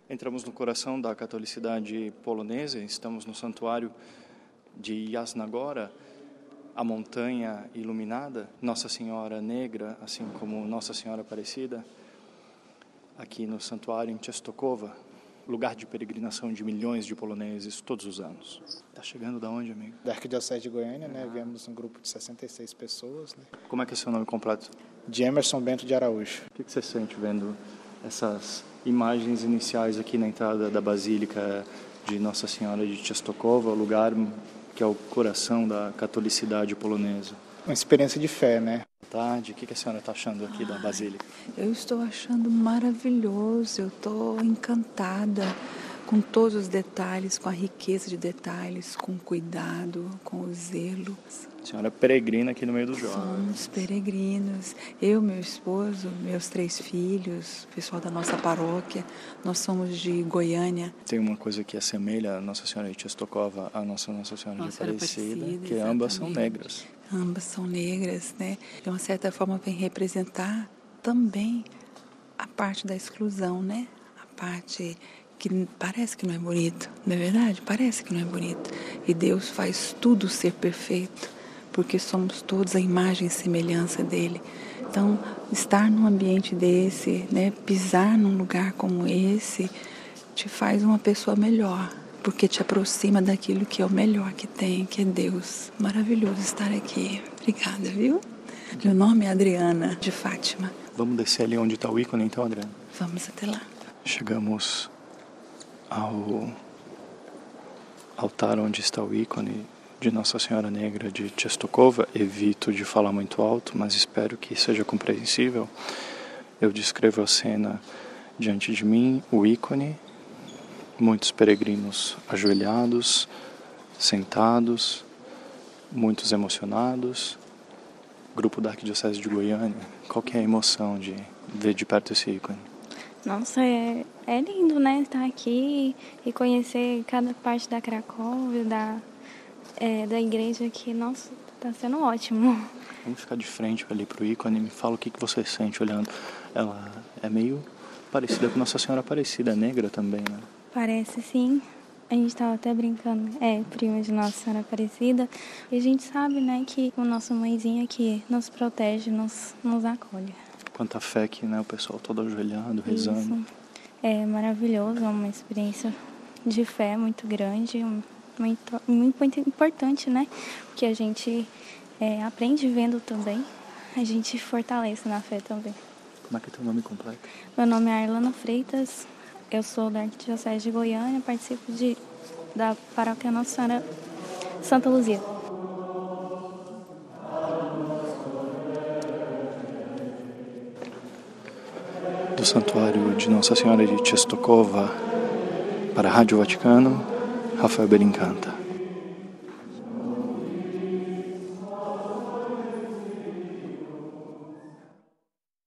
Entramos no coração da catolicidade polonesa, estamos no santuário de Jasna Góra, a montanha iluminada, Nossa Senhora Negra, assim como Nossa Senhora Aparecida, aqui no santuário em Częstochowa, lugar de peregrinação de milhões de poloneses todos os anos. Está chegando da onde, amigo? Da Arquidiocese de Goiânia, né? Viemos um grupo de 66 pessoas, né? Como é que é seu nome completo? De Emerson Bento de Araújo. O que você sente vendo essas imagens iniciais aqui na entrada da Basílica de Nossa Senhora de Częstochowa, o lugar que é o coração da catolicidade polonesa? Uma experiência de fé, né? Tarde. O que a senhora está achando aqui da Basílica? Eu estou achando maravilhoso, eu estou encantada com todos os detalhes, com a riqueza de detalhes, com o cuidado, com o zelo. A senhora é peregrina aqui no meio dos jovens. Somos peregrinos. Eu, meu esposo, meus 3 filhos, o pessoal da nossa paróquia, nós somos de Goiânia. Tem uma coisa que assemelha a Nossa Senhora de Częstochowa a Nossa Senhora de Aparecida, que exatamente. ambas são negras. Ambas são negras, né? De uma certa forma vem representar também a parte da exclusão, né? A parte que parece que não é bonito, não é verdade? Parece que não é bonito. E Deus faz tudo ser perfeito, porque somos todos a imagem e semelhança dele. Então, estar num ambiente desse, né, pisar num lugar como esse, te faz uma pessoa melhor, porque te aproxima daquilo que é o melhor que tem, que é Deus. Maravilhoso estar aqui. Obrigada, viu? Meu nome é Adriana, de Fátima. Vamos descer ali onde está o ícone, então, Adriana? Vamos até lá. Chegamos ao altar onde está o ícone de Nossa Senhora Negra de Częstochowa. Evito de falar muito alto, mas espero que seja compreensível. Eu descrevo a cena diante de mim, o ícone, muitos peregrinos ajoelhados, sentados, muitos emocionados. Grupo da Arquidiocese de Goiânia, qual que é a emoção de ver de perto esse ícone? Nossa, é lindo, né? Estar aqui e conhecer cada parte da Cracóvia, da igreja aqui. Nossa, tá sendo ótimo. Vamos ficar de frente ali pro ícone. Me fala o que você sente olhando. Ela é meio parecida com Nossa Senhora Aparecida, negra também, né? Parece, sim. A gente estava até brincando, prima de Nossa Senhora Aparecida. E a gente sabe, né, que o nosso mãezinha que nos protege, nos acolhe. Quanta fé que, né, o pessoal todo ajoelhado, rezando. Isso. É maravilhoso, é uma experiência de fé muito grande, muito importante, né? Porque a gente aprende vendo também, a gente fortalece na fé também. Como é que é teu nome completo? Meu nome é Arlana Freitas, eu sou da Arquidiocese de Goiânia, participo da paróquia Nossa Senhora Santa Luzia. Do Santuário de Nossa Senhora de Częstochowa para a Rádio Vaticano, Rafael Berincanta.